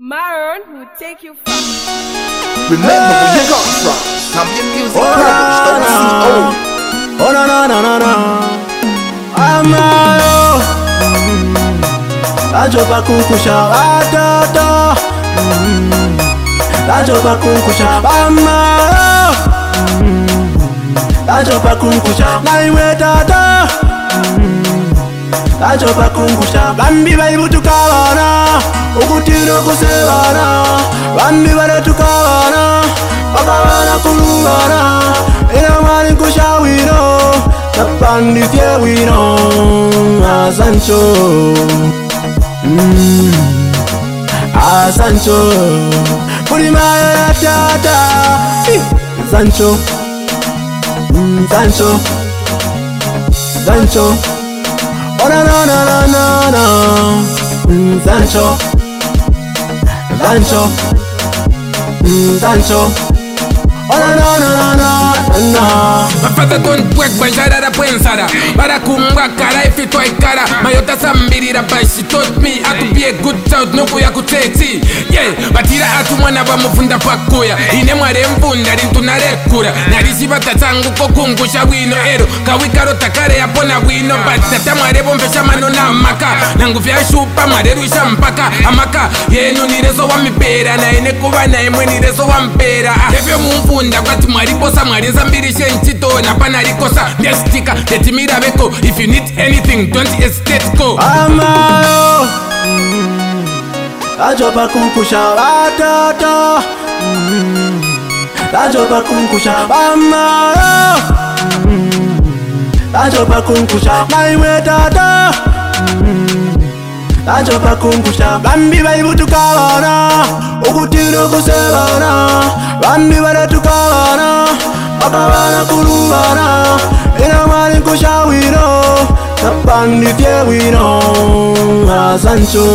Maroon will take you far. Remember where you got from. Champion Music Publish.co. Oh no no no no no. Amaro. Lajoba kunkusha atata. Lajoba kunkusha amaro. Lajoba kunkusha naiwe tata. Lajoba kunkusha bambi baibutukabana. Ukutino kusebana. Bambi baletukabana. Bakabana kulubana. Inamani kushawino. Napandithye wino. Asancho. Asancho. Pulimaya ya tata. Sancho. Sancho. Sancho. Oh no no no no no no. Sancho. Sancho. Sancho. Oh no no no no no. My father don't work by Jada Pensada. But I come back if it was cara. My other somebody that she taught me how to be a good child. No kuya kuteti. Yeah, but ila atu mwana ba mufunda pakoya. Ine mware mfunda rintunarekura. Narishiba tatangu kokungusha wino ero. Kawikaro takare yapona wino. But tata mware bombesha mano na maka. Nangufia shupa mware ruisha mpaka. Amaka, yenu nirezo wa mipera. Na ine kuwa na imwe nirezo wa mpera. Hevyo mfunda kwa timariposa mware zambiri shenchito. Na panarikosa nestika. Tetimira beko. If you need anything, don't hesitate go. Amaro. Lajoba kunkusha atata. Lajoba kunkusha amaro. Lajoba kunkusha naiwe tata. Lajoba kunkusha bambi baibutukabana. Ukutino kusebana. Bambi baletukabana. Bakabana kulubana. Inamani kushawino. Napandithye wino. Asancho.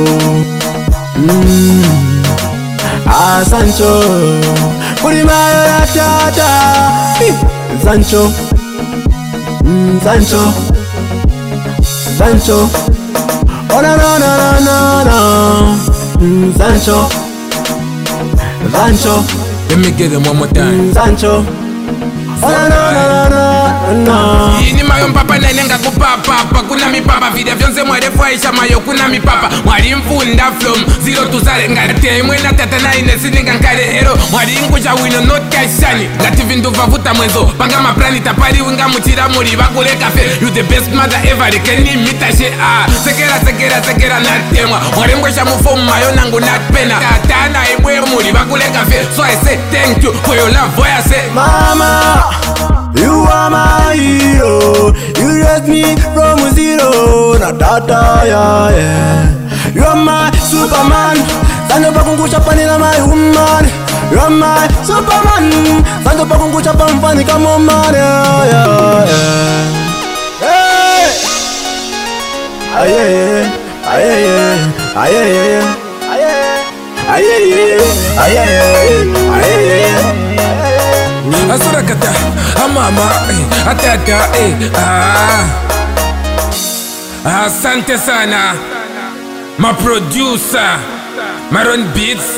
Asancho. Pulimaya ya tata. Sancho. Sancho. Sancho. Oh no no no no no. Sancho. Sancho. Let me get them one more time. Sancho. Oh no no no no no. Ini mayo mpapa na inenga kupapa. Kuna mipapa video vyonze mwarefu aisha mayo kuna mipapa. Mwari mfunda from zero to sare. Ngate mwena tata na inesi ninga nkare ero. Mwari nkusha wino not kashani. Ngati vindu vavuta mwenzo. Panga maprani tapari winga mutira muri bakule kafe. You the best mother ever. Rekeni mitashe sekera na temwa. Mwari mkusha mufomu mayo nangu natpena. Tata na imwe muri bakule kafe. So I say thank you for your love. Boy I say Mama, you are my hero. You raised me from zero. Na tata yeah yeah. You are my Superman. Sanjo pa kungusha panina my woman. You are my Superman. Sanjo pa kungusha pa mfani kama man yeah yeah yeah. Hey, aye aye aye aye aye. Asura kata, amama, atata, asante sana, my producer, Maroon Beats.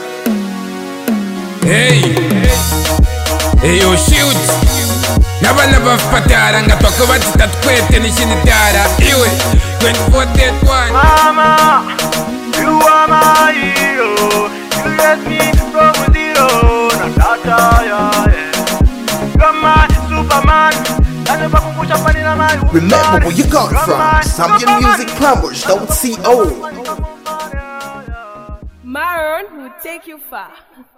Hey, yo shoot. Never patara, nga toko bati tatkwete nishinitara. Iwe, 24-1. Mama, you are my hero. You raised me from zero. Na tata yeah yeah. You are my Superman. Remember where you got from. Champion Music Publish.co. Maroon will take you far.